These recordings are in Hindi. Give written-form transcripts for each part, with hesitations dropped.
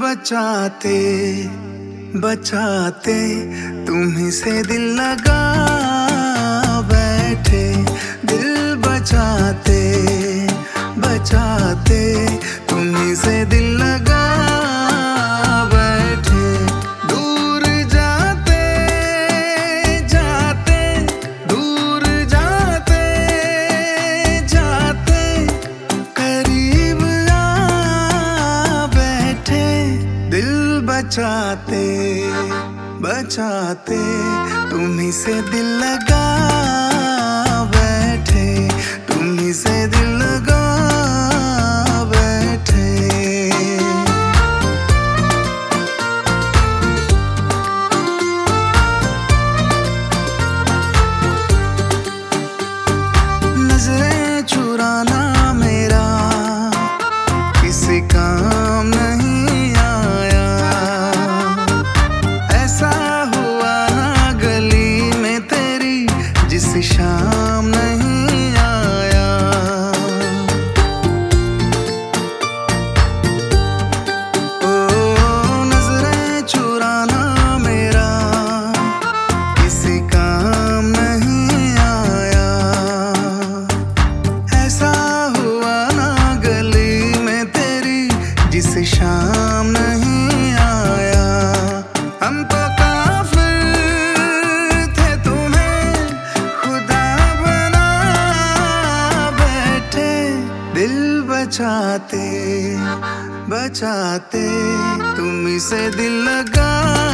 बचाते बचाते तुम्हीं से दिल लगा बैठे। दिल बचाते बचाते तुम्हीं से दिल लगा बैठे। दूर जाते जाते दूर जाते जाते करीब आ बैठे। दिल बचाते बचाते तुम्हीं से दिल लगा बैठे। तुम्हीं से दिल लगा बैठे। नजरें चुराना मेरा किसी काम नहीं आया। ऐसा हुआ ना गली में तेरी जिस शाम नहीं आया। ओ नजरें चुराना मेरा किसी काम नहीं आया। ऐसा हुआ ना गली में तेरी जिस शाम नहीं आया। हम तो काफिर थे तुम्हें खुदा बना बैठे। दिल बचाते बचाते तुम्हीं से दिल लगा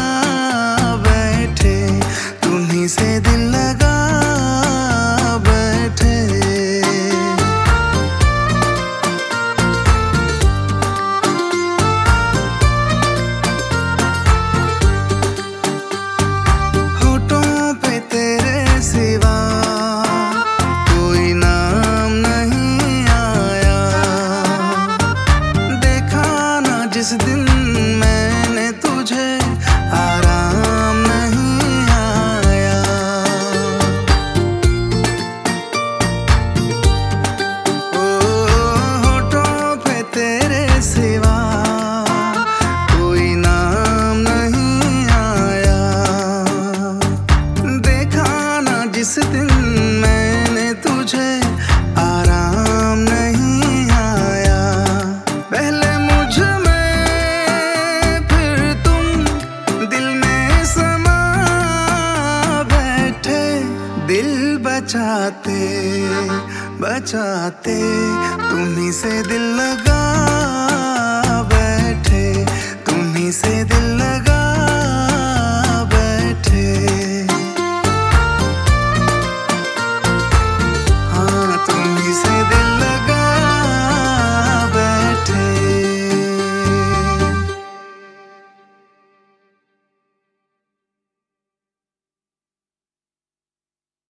बैठे। तुम्हीं से दिल लगा बैठे। होठों पे तेरे सिवा कोई नाम नहीं आया। देखा ना जिस दिन मैंने तुझे आराम नहीं आया। ओ होठों पे तेरे सिवा कोई नाम नहीं आया। देखा ना जिस दिन मैंने तुझे आराम नहीं आया। पहले मुझ में फिर तुम दिल में समा बैठे। दिल बचाते बचाते तुम्हीं से दिल लगा